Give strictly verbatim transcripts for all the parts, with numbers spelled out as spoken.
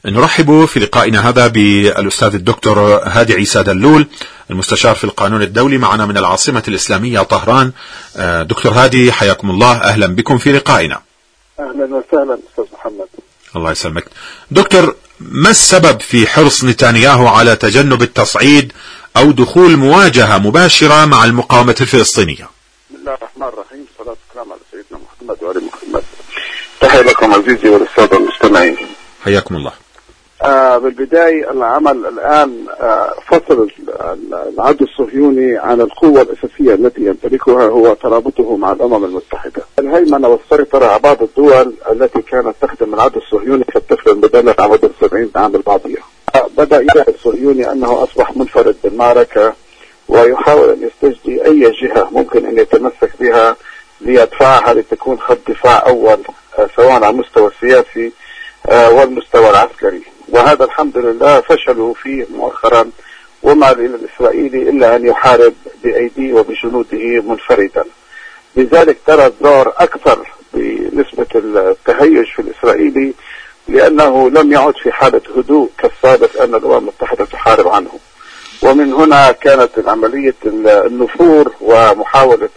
نرحب في لقائنا هذا بالأستاذ الدكتور هادي عيسى دلول، المستشار في القانون الدولي، معنا من العاصمة الإسلامية طهران. دكتور هادي، حياكم الله، أهلا بكم في لقائنا. أهلا وسهلا أستاذ محمد. الله يسلمك. دكتور، ما السبب في حرص نتنياهو على تجنب التصعيد أو دخول مواجهة مباشرة مع المقاومة الفلسطينية؟ بسم الله الرحمن الرحيم، صلاة والسلام على سيدنا محمد وعلى محمد. تحية لكم عزيزي والسادة المستمعين. حياكم الله. آه بالبداية العمل الآن آه فصل العدو الصهيوني عن القوة الأساسية التي يمتلكها هو ترابطه مع الأمم المتحدة. الهيمنة والسيطرة على بعض الدول التي كانت تخدم العدو الصهيوني في الطفل المدلل على مدى سبعين عام البعضية. آه بدأ يدعي الصهيوني أنه أصبح منفرد بالمعركة، ويحاول أن يستجدي أي جهة ممكن أن يتمسك بها ليدفعها لتكون خط دفاع أول، آه سواء على المستوى السياسي آه والمستوى العسكري. وهذا الحمد لله فشلوا فيه مؤخرا، وما للإسرائيلي إلا أن يحارب بأيديه وبجنوده منفردا. لذلك ترى الدور أكثر بنسبة التهيج في الإسرائيلي، لأنه لم يعد في حالة هدوء كالسابق أن الأمم المتحدة تحارب عنه. ومن هنا كانت عملية النفور ومحاولة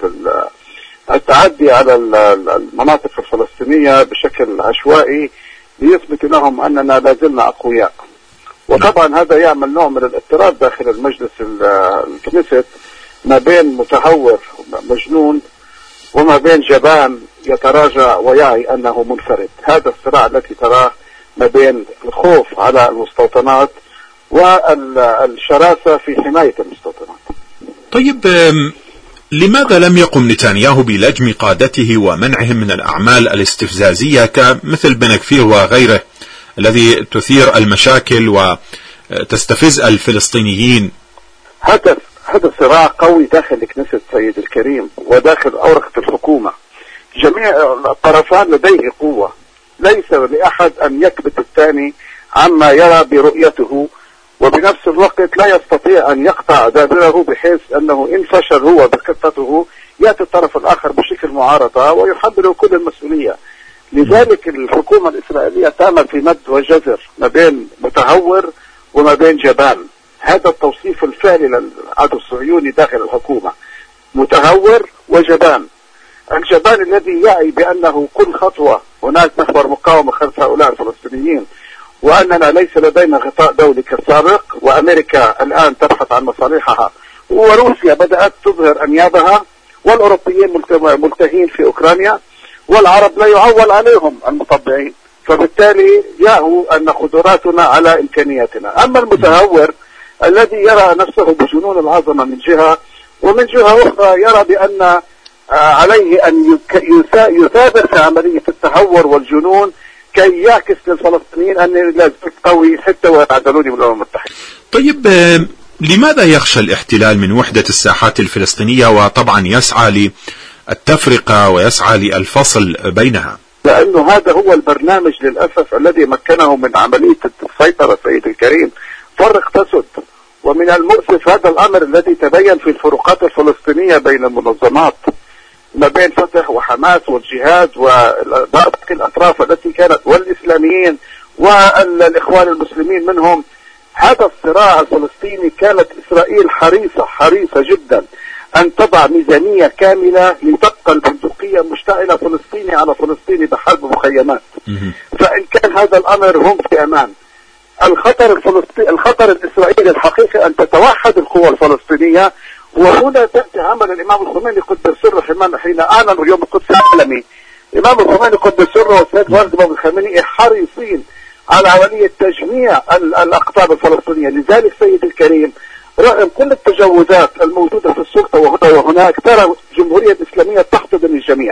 التعدي على المناطق الفلسطينية بشكل عشوائي ليثبت لهم أننا لازلنا أقوياء. وطبعا هذا يعمل نوع من الاضطراب داخل المجلس الكنيست، ما بين متهور مجنون وما بين جبان يتراجع ويعي أنه منفرد. هذا الصراع الذي تراه ما بين الخوف على المستوطنات والشراسة في حماية المستوطنات. طيب، لماذا لم يقم نتنياهو بلجم قادته ومنعهم من الأعمال الاستفزازية كمثل بن كفير وغيره الذي تثير المشاكل وتستفز الفلسطينيين؟ هذا هذا صراع قوي داخل كنيسة سيد الكريم وداخل أورقة الحكومة. جميع الطرفان لديه قوة، ليس لأحد أن يكبت الثاني عما يرى برؤيته، وبنفس الوقت لا يستطيع أن يقطع دابره، بحيث أنه إن فشل هو بخطته يأتي الطرف الآخر بشكل معارضة ويحمله كل المسؤولية. لذلك الحكومة الإسرائيلية تعمل في مد وجزر ما بين متهور وما بين جبان. هذا التوصيف الفعلي للعدو الصهيوني داخل الحكومة، متهور وجبان. الجبان الذي يعي بأنه كل خطوة هناك محور مقاومة خلف هؤلاء الفلسطينيين، وأننا ليس لدينا غطاء دولي كالسابق، وأمريكا الآن تبحث عن مصالحها، وروسيا بدأت تظهر أنيابها، والأوروبيين ملتهين في أوكرانيا، والعرب لا يعول عليهم المطبعين. فبالتالي يعوا أن قدراتنا على إمكانياتنا. أما المتهور الذي يرى نفسه بجنون العظمة من جهة، ومن جهة أخرى يرى بأن عليه أن يثابر في عملية التهور والجنون كي يعكس للفلسطينيين أن لازم قوي حتى ويعدلوني من الأمم المتحدة. طيب، لماذا يخشى الاحتلال من وحدة الساحات الفلسطينية، وطبعا يسعى للتفرقة ويسعى للفصل بينها؟ لأنه هذا هو البرنامج للأسف الذي مكنه من عملية السيطرة سيد الكريم. فرق تسد. ومن المؤسف هذا الأمر الذي تبين في الفروقات الفلسطينية بين المنظمات ما بين فتح وحماس والجهاد وباقي الأطراف التي كانت، والإسلاميين والإخوان المسلمين منهم. هذا الصراع الفلسطيني كانت إسرائيل حريصة حريصة جدا أن تضع ميزانية كاملة لتبقى البندقية مشتعلة فلسطيني على فلسطيني بحرب مخيمات. فإن كان هذا الأمر هم في أمان. الخطر الفلسطيني الخطر الإسرائيلي الحقيقي أن تتوحد القوى الفلسطينية. وهنا تأتي عمل الإمام الخميني قدس سره حين أعلن اليوم القدس العالمي. الإمام الخميني قدس سره والسيد والد بن الخامنئي حريصين على عملية تجميع الأقطاب الفلسطينية. لذلك سيد الكريم، رغم كل التجاوزات الموجودة في السلطة وهنا وهناك، ترى الجمهورية الإسلامية تحتضن الجميع،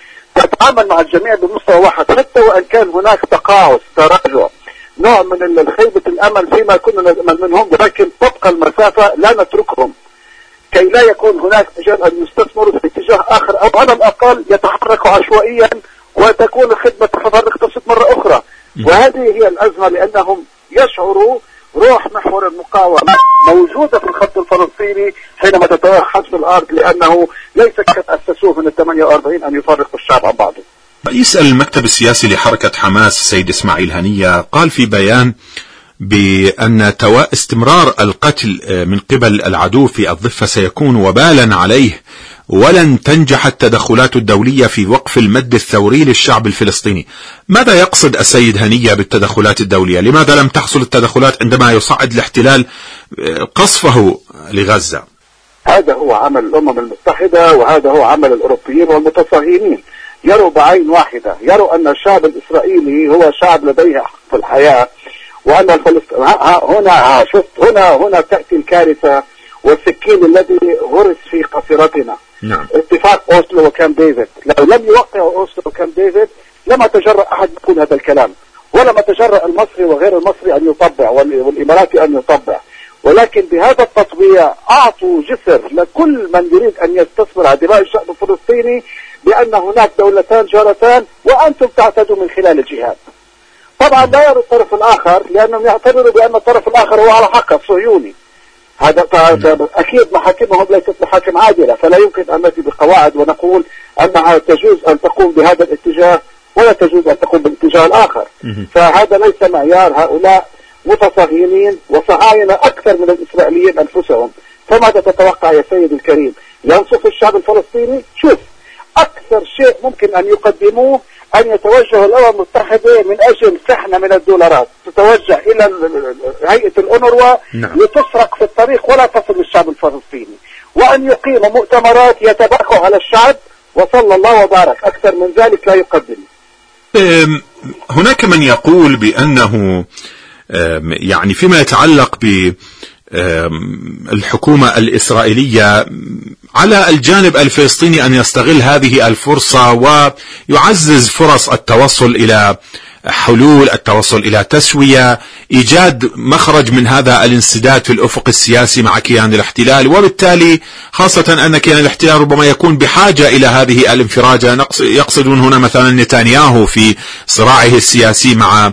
تتعامل مع الجميع بمستوى واحد، حتى وإن كان هناك تقاعس تراجع، نوع من خيبة الأمل فيما كنا نأمل منهم، ولكن تبقى المسافة لا نتركهم كي لا يكون هناك مجال أن يستثمروا في اتجاه آخر، أو على الأقل يتحركوا عشوائيا وتكون الخدمة تتفرق تصل مرة أخرى. وهذه هي الأزمة، لأنهم يشعروا روح محور المقاومة موجودة في الخط الفلسطيني حينما تتوحد في الأرض، لأنه ليس كما أسسوه من الثمانية وأربعين أن يفرقوا الشعب عن بعضه. يسأل المكتب السياسي لحركة حماس السيد إسماعيل هنية قال في بيان بأن استمرار القتل من قبل العدو في الضفة سيكون وبالا عليه، ولن تنجح التدخلات الدولية في وقف المد الثوري للشعب الفلسطيني. ماذا يقصد السيد هنية بالتدخلات الدولية؟ لماذا لم تحصل التدخلات عندما يصعد الاحتلال قصفه لغزة؟ هذا هو عمل الأمم المتحدة، وهذا هو عمل الأوروبيين والمتصهينين. يروا بعين واحدة، يروا أن الشعب الإسرائيلي هو شعب لديه حق في الحياة، وأن الفلسطين هنا شفت هنا هنا تأتي الكارثة والسكين الذي غرس في قصيرتنا. نعم. اتفاق أوسلو وكامب ديفيد، لو لم يوقع أوسلو وكامب ديفيد لما تجرأ أحد يقول هذا الكلام، ولما تجرأ المصري وغير المصري أن يطبع والإماراتي أن يطبع. ولكن بهذا التطبيع أعطوا جسر لكل من يريد أن يستثمر على دماء الشعب الفلسطيني بأن هناك دولتان جارتان وأنتم تعتدوا من خلال الجهاد. طبعا لا يرى الطرف الآخر، لأنهم يعتبروا بأن الطرف الآخر هو على حق الصهيوني. هذا أكيد محاكمهم ليست محاكم عادلة، فلا يمكن أن نأتي بقواعد ونقول أنها تجوز أن تقوم بهذا الاتجاه ولا تجوز أن تقوم بالاتجاه الآخر. فهذا ليس معيار. هؤلاء متصهينين وصهاينة أكثر من الإسرائيليين أنفسهم. فماذا تتوقع يا سيد الكريم؟ ينصف الشعب الفلسطيني؟ شوف، أكثر شيء ممكن أن يقدموه أن يتوجه الأمم المتحدة من أجل شحنة من الدولارات تتوجه إلى هيئة الأونروا لتسرق في الطريق ولا تصل للشعب الفلسطيني، وأن يقيموا مؤتمرات يتباكوا على الشعب، وصلى الله وبارك. أكثر من ذلك لا يقدم. هناك من يقول بأنه يعني فيما يتعلق بالحكومة الإسرائيلية على الجانب الفلسطيني أن يستغل هذه الفرصة ويعزز فرص التوصل إلى حلول، التوصل إلى تسوية، إيجاد مخرج من هذا الانسداد في الأفق السياسي مع كيان الاحتلال، وبالتالي خاصة أن كيان الاحتلال ربما يكون بحاجة إلى هذه الانفراجة. يقصدون هنا مثلا نتنياهو في صراعه السياسي مع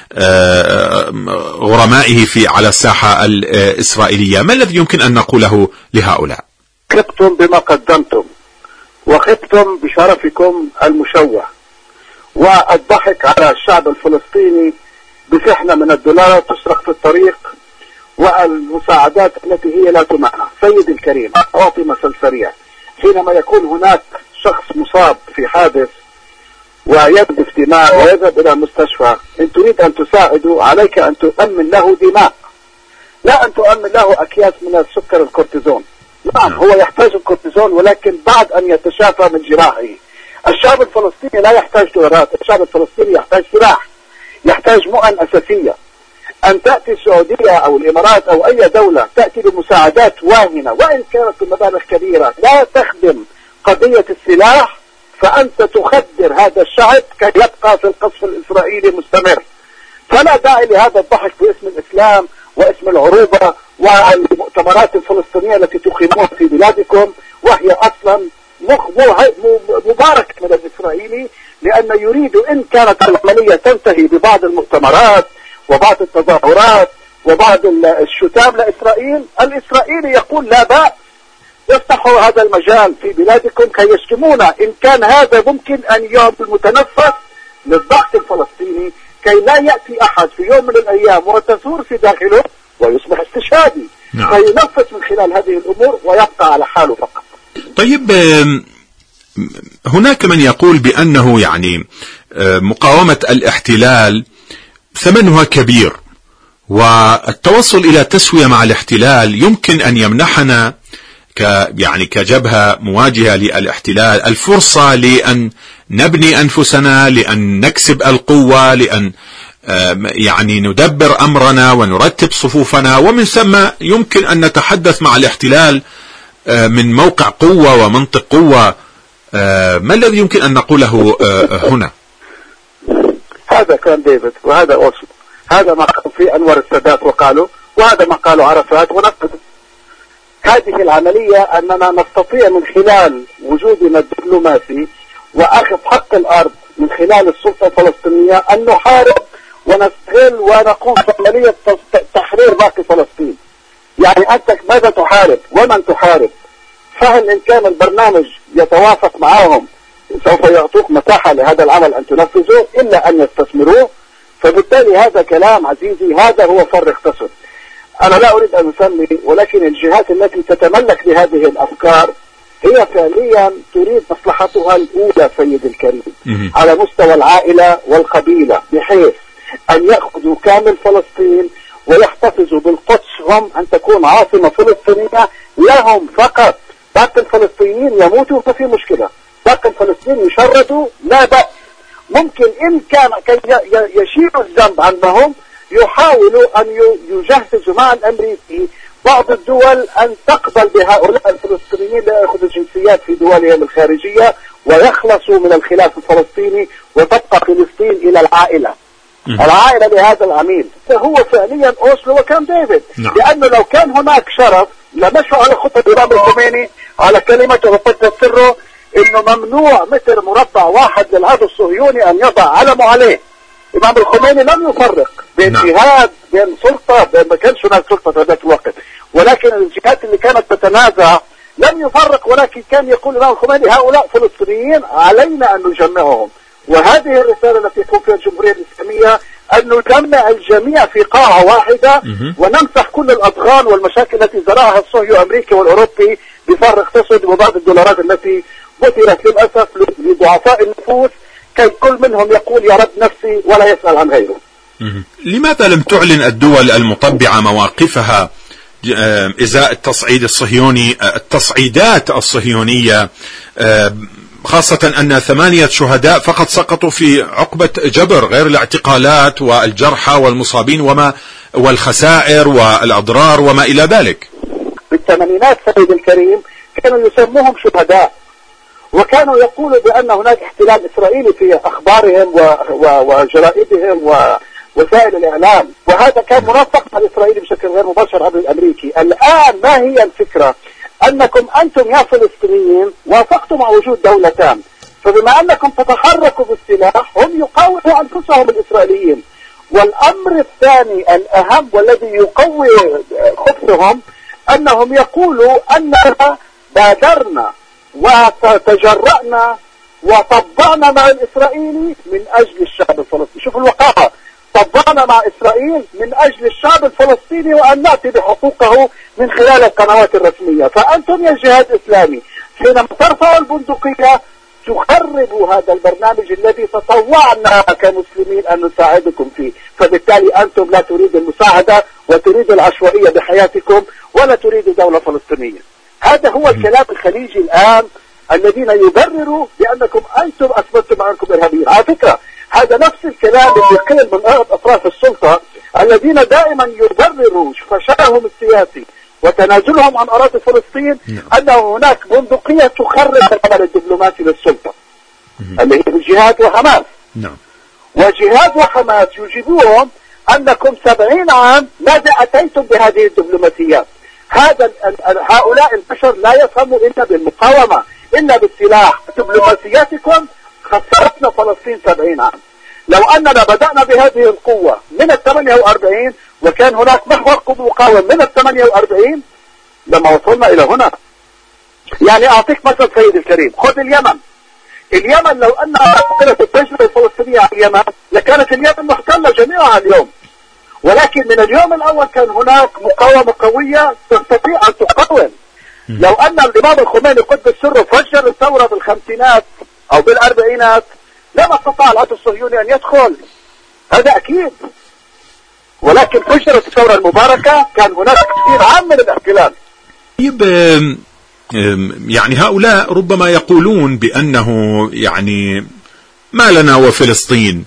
غرمائه في على الساحة الإسرائيلية. ما الذي يمكن أن نقوله لهؤلاء؟ خبتم بما قدمتم وخبتم بشرفكم المشوه، والضحك على الشعب الفلسطيني بشحنة من الدولارات تسرق في الطريق والمساعدات التي هي لا تمنع. سيدي الكريم، أعطي مثل سريع. حينما يكون هناك شخص مصاب في حادث ويجدف دماء ويذهب إلى المستشفى، إن تريد أن تساعده عليك أن تؤمن له دماء، لا أن تؤمن له أكياس من السكر الكورتيزون. نعم، هو يحتاج الكورتيزون، ولكن بعد أن يتشافى من جراحه. الشعب الفلسطيني لا يحتاج دولارات، الشعب الفلسطيني يحتاج سلاح، يحتاج مؤن أساسية. أن تأتي السعودية أو الإمارات أو أي دولة تأتي بمساعدات واهنة وإن كانت بمبالغ كبيرة لا تخدم قضية السلاح، فأنت تخدر هذا الشعب كي يبقى في القصف الإسرائيلي مستمر. فلا داعي لهذا الضحك باسم الإسلام واسم العروبة والمؤتمرات الفلسطينية التي تقيموها في بلادكم، وهي أصلا مبارك من الإسرائيلي، لأن يريد إن كانت العملية تنتهي ببعض المؤتمرات وبعض التظاهرات وبعض الشتام لإسرائيل، الإسرائيلي يقول لا بأس، يفتحوا هذا المجال في بلادكم كي يشتمونا، إن كان هذا ممكن أن يعمل متنفس للضغط الفلسطيني كي لا يأتي أحد في يوم من الأيام وتثور في داخله ويصبح استشهادي. نعم. فينفس من خلال هذه الأمور ويبقى على حاله فقط. طيب، هناك من يقول بأنه يعني مقاومة الاحتلال ثمنها كبير، والتوصل إلى تسوية مع الاحتلال يمكن أن يمنحنا ك يعني كجبهة مواجهة للاحتلال الفرصة لأن نبني أنفسنا، لأن نكسب القوة، لأن يعني ندبر أمرنا ونرتب صفوفنا، ومن ثم يمكن أن نتحدث مع الاحتلال من موقع قوة ومنطق قوة. ما الذي يمكن أن نقوله هنا؟ هذا كان ديفيد وهذا أوسلو، هذا ما قال في أنور السادات وقالوا، وهذا ما قاله عرفات ونقد. هذه العملية أننا نستطيع من خلال وجودنا الدبلوماسي وأخذ حق الأرض من خلال السلطة الفلسطينية أن نحارب ونستغل ونقوم بعملية تحرير باقي فلسطين. يعني أنت ماذا تحارب ومن تحارب؟ فهل إن كان البرنامج يتوافق معهم سوف يعطوك مساحة لهذا العمل أن تنفذه إلا أن يستثمروه. فبالتالي هذا كلام عزيزي، هذا هو فر اقتصد. أنا لا أريد أن أسمي، ولكن الجهات التي تتملك بهذه الأفكار هي فعليا تريد مصلحتها الأولى سيد الكريم على مستوى العائلة والقبيلة، بحيث أن يأخذوا كامل فلسطين ويحتفظوا بالقدس هم أن تكون عاصمة فلسطينية لهم فقط. باقي الفلسطينيين يموتوا ففي مشكلة، باقي الفلسطينيين يشردوا لا بأس. ممكن إن كان يشيلوا الذنب عنهم يحاولوا أن يجهزوا مع الأمريكي بعض الدول أن تقبل بهؤلاء الفلسطينيين ليأخذوا جنسيات في دولهم الخارجية ويخلصوا من الخلاف الفلسطيني، وتبقى فلسطين إلى العائلة العائلة لهذا العميل. فهو فعليا أوسلو وكان ديفيد، لأنه لو كان هناك شرف لمشوا على خطة الإمام الخميني على كلمته وقد سره إنه ممنوع متر مربع واحد للعدو الصهيوني أن يضع علمه عليه. الإمام الخميني لم يفرق بين جهاد بين سلطة، بين ما كانش هناك سلطة في ذاك الوقت، ولكن الجهات اللي كانت تتنازع لم يفرق، ولكن كان يقول الإمام الخميني هؤلاء فلسطينيين علينا أن نجمعهم. وهذه الرسالة التي يقوم فيها الجمهورية الإسلامية أن نجمع الجميع في قاعة واحدة ونمسح كل الأضغان والمشاكل التي زرعها الصهيوني الأمريكي والأوروبي بفرق اقتصادي وبعض الدولارات التي مثلت للأسف لضعفاء النفوس، كي كل منهم يقول يا رب نفسي ولا يسأل عن غيره. لماذا لم تعلن الدول المطبعة مواقفها إزاء التصعيد الصهيوني، التصعيدات الصهيونية، خاصة أن ثمانية شهداء فقط سقطوا في عقبة جبر، غير الاعتقالات والجرحى والمصابين وما والخسائر والأضرار وما إلى ذلك؟ بالثمانينات سيد الكريم كانوا يسموهم شهداء، وكانوا يقولوا بأن هناك احتلال إسرائيلي في أخبارهم وجرائدهم ووسائل الإعلام، وهذا كان منسق مع الإسرائيلي بشكل غير مباشر عبر الأمريكي. الآن ما هي الفكرة؟ أنكم أنتم يا فلسطينيين وافقتم على وجود دولتان، فبما أنكم تتحركوا بالسلاح هم يقاوموا أنفسهم الإسرائيليين. والأمر الثاني الأهم والذي يقوي خبثهم أنهم يقولوا أننا بادرنا وتجرأنا وطبعنا مع الإسرائيلي من أجل الشعب الفلسطيني. شوفوا الوقاحة، طبعنا مع إسرائيل من أجل الشعب الفلسطيني وأن نأتي بحقوقه من خلال القنوات الرسمية. فأنتم يا جهاد إسلامي حينما ترفعوا البندقية تخربوا هذا البرنامج الذي تطوعنا كمسلمين أن نساعدكم فيه. فبالتالي أنتم لا تريدوا المساعدة وتريدوا العشوائية بحياتكم ولا تريدوا دولة فلسطينية. هذا هو الكلام الخليجي الآن الذين يبرروا بأنكم أنتم أثبتم أنكم إرهابيين. على فكرة هذا نفس الكلام اللي قيل من أطراف السلطة الذين دائما يبرروا فشلهم السياسي وتنازلهم عن أراضي فلسطين أنه هناك بندقية تخرب العمل الدبلوماسي للسلطة اللي هي الجهاد وحماس. نعم. وجهاد وحماس يجيبون أنكم سبعين عام ماذا أتيتم بهذه الدبلوماسيات؟ هذا هؤلاء البشر لا يفهموا إلا بالمقاومة إلا بالسلاح. دبلوماسياتكم خسرتنا فلسطين سبعين عام. لو أننا بدأنا بهذه القوة من الثمانية وأربعين وكان هناك محور قوة مقاوم من الثمانية وأربعين لما وصلنا إلى هنا. يعني أعطيك مثل سيد الكريم، خذ اليمن. اليمن لو أنها قلت التجربة الفلسطينية على اليمن لكانت اليمن محتلة جميعها اليوم، ولكن من اليوم الأول كان هناك مقاومة قوية تستطيع أن تقاوم. لو أن الإمام الخميني قدس سره فجر الثورة بالخمسينات أو بالأربعينات لما استطاع العدو الصهيوني أن يدخل، هذا أكيد. ولكن فجرت الثورة المباركة كان هناك كثير عام من الاحتلال. طيب يعني هؤلاء ربما يقولون بأنه يعني ما لنا وفلسطين،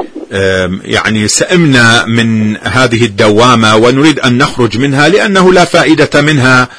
يعني سئمنا من هذه الدوامة ونريد أن نخرج منها لأنه لا فائدة منها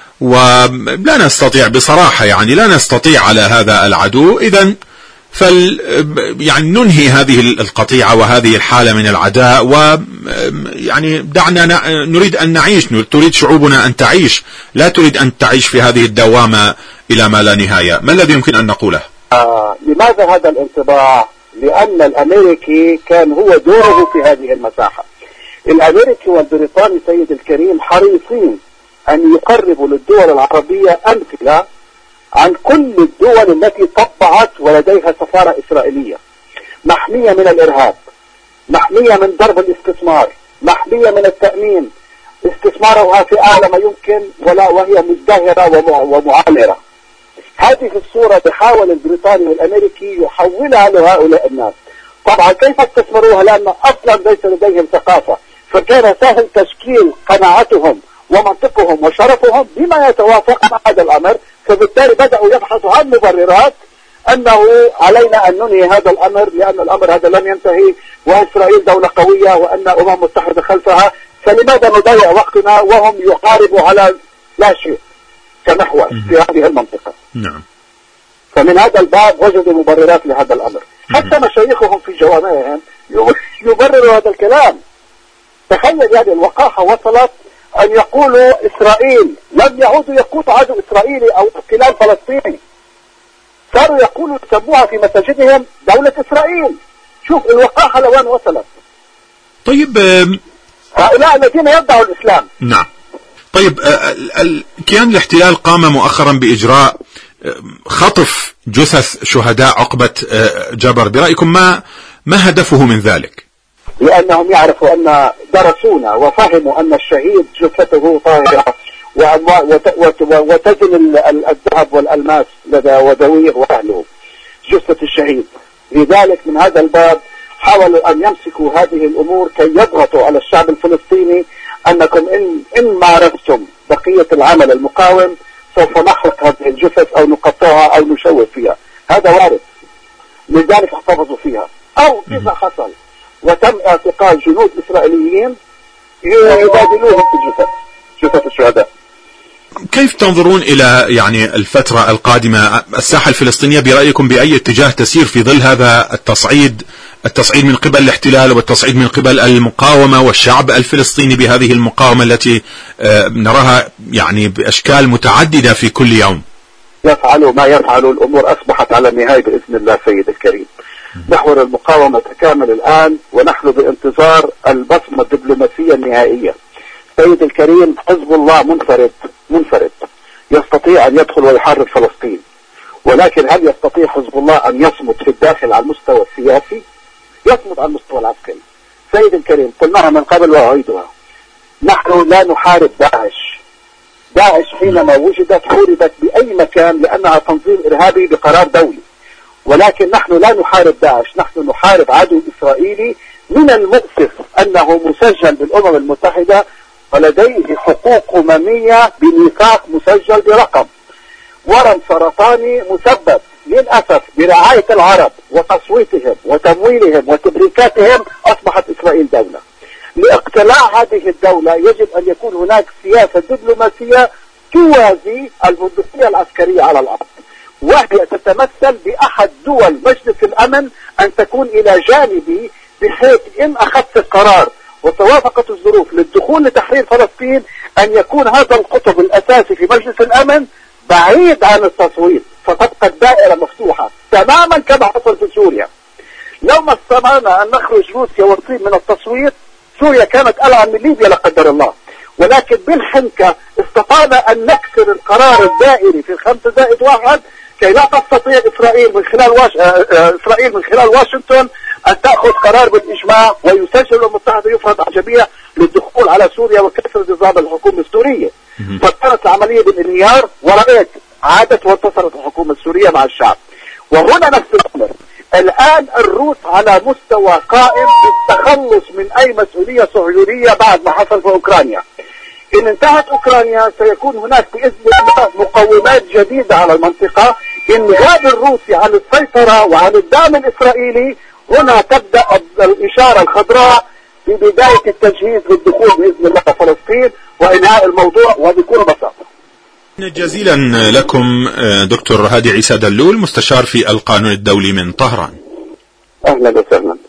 ولا نستطيع بصراحة، يعني لا نستطيع على هذا العدو، إذن فل يعني ننهي هذه القطيعة وهذه الحالة من العداء، ويعني دعنا نريد أن نعيش، تريد شعوبنا أن تعيش، لا تريد أن تعيش في هذه الدوامة إلى ما لا نهاية. ما الذي يمكن أن نقوله؟ آه لماذا هذا الانطباع؟ لأن الأمريكي كان هو دوره في هذه المساحة. الأمريكي والبريطاني سيد الكريم حريصين أن يقربوا للدول العربية أمثلة عن كل الدول التي طبعت ولديها سفارة إسرائيلية، محمية من الإرهاب، محمية من ضرب الاستثمار، محمية من التأمين، استثمارها في أعلى ما يمكن ولا وهي مزدهرة ومعامرة. هذه الصورة تحاول البريطاني والأمريكي يحولها لهؤلاء الناس. طبعا كيف استثمروها؟ لأن أصلا ليس لديهم ثقافة، فكان سهل تشكيل قناعتهم ومنطقهم وشرفهم بما يتوافق مع هذا الأمر، فبالتالي بدأوا يبحثوا عن مبررات أنه علينا أن ننهي هذا الأمر، لأن الأمر هذا لم ينتهي وإسرائيل دولة قوية وأن أمم متحدة خلفها، فلماذا نضيع وقتنا وهم يحاربوا على لا شيء كمحور في هذه المنطقة. نعم. فمن هذا الباب وجدوا مبررات لهذا الأمر، حتى مشايخهم في جوامعهم يبرروا هذا الكلام. تخيل يعني الوقاحة وصلت أن يقولوا إسرائيل، لم يعودوا يقولوا عدو إسرائيلي أو احتلال فلسطيني، صاروا يقولوا يسموها في مساجدهم دولة إسرائيل. شوف الوقاحة لوين وصلت. طيب هؤلاء الذين يدعوا الإسلام. نعم. طيب كيان الاحتلال قام مؤخرا بإجراء خطف جثث شهداء عقبة جبر، برأيكم ما ما هدفه من ذلك؟ لأنهم يعرفوا أن درسونا وفهموا أن الشهيد جثته طاهرة وتزن الذهب والألماس لدى وذويه وأهله جثة الشهيد. لذلك من هذا الباب حاولوا أن يمسكوا هذه الأمور كي يضغطوا على الشعب الفلسطيني أنكم إن, إن مارستم بقية العمل المقاوم سوف نحرق هذه الجثث أو نقطعها أو نشوه فيها. هذا وارد، لذلك احتفظوا فيها. أو إذا حصل وتم اعتقال جنود إسرائيليين يبادلوهم في جثث جثث الشهداء. كيف تنظرون إلى يعني الفترة القادمة؟ الساحة الفلسطينية برأيكم بأي اتجاه تسير في ظل هذا التصعيد التصعيد من قبل الاحتلال والتصعيد من قبل المقاومة والشعب الفلسطيني بهذه المقاومة التي نراها يعني بأشكال متعددة في كل يوم؟ يفعلوا ما يفعلوا، الأمور أصبحت على النهاية بإذن الله سيد الكريم. محور المقاومة تكامل الآن ونحن بانتظار البصمة الدبلوماسية النهائية. سيد الكريم حزب الله منفرد منفرد يستطيع أن يدخل ويحرر فلسطين، ولكن هل يستطيع حزب الله أن يصمد في الداخل على المستوى السياسي؟ يصمد على المستوى العسكري. سيد الكريم قلناها من قبل وأعيدها، نحن لا نحارب داعش. داعش حينما وجدت حوربت بأي مكان لأنها تنظيم إرهابي بقرار دولي، ولكن نحن لا نحارب داعش، نحن نحارب عدو إسرائيلي من المؤسف أنه مسجل بالأمم المتحدة ولديه حقوق أممية بميثاق مسجل برقم، ورم سرطاني مسبب للأسف برعاية العرب وتصويتهم وتمويلهم وتبريكاتهم أصبحت إسرائيل دولة. لاقتلاع هذه الدولة يجب أن يكون هناك سياسة دبلوماسية توازي البندقية العسكرية على الأرض، وهي تتمثل بأحد دول مجلس الأمن أن تكون إلى جانبي، بحيث إن أخذت القرار وتوافقت الظروف للدخول لتحرير فلسطين أن يكون هذا القطب الأساسي في مجلس الأمن بعيد عن التصويت، فتبقى الدائرة مفتوحة تماما كما حصل في سوريا. لو ما استطعنا أن نخرج روسيا والصين من التصويت سوريا كانت ألعن من ليبيا لا قدر الله، ولكن بالحنكة استطعنا أن نكسر القرار الدائري في الخمسة زائد واحد كي لا تستطيع إسرائيل من خلال واش... إسرائيل من خلال واشنطن أن تأخذ قرار بالإجماع ويسجل الأمم المتحدة يفرض على الجميع للدخول على سوريا وكسر نظام الحكومة السورية. فكانت العملية بالانهيار، ورأيت عادت وانتصرت الحكومة السورية مع الشعب. وهنا نفس الأمر، الآن الروس على مستوى قائم بالتخلص من أي مسؤولية صهيونية بعد ما حصل في أوكرانيا. إن انتهت أوكرانيا سيكون هناك بإذن الله مقومات جديدة على المنطقة. إن غاب الروسي عن السيطرة وعن الدعم الإسرائيلي، هنا تبدأ الإشارة الخضراء ببداية التجهيز للدخول بإذن الله فلسطين وإنهاء الموضوع وبكل بساطة. جزيلا لكم دكتور هادي عيسى دلول، مستشار في القانون الدولي من طهران. أهلا وسهلا.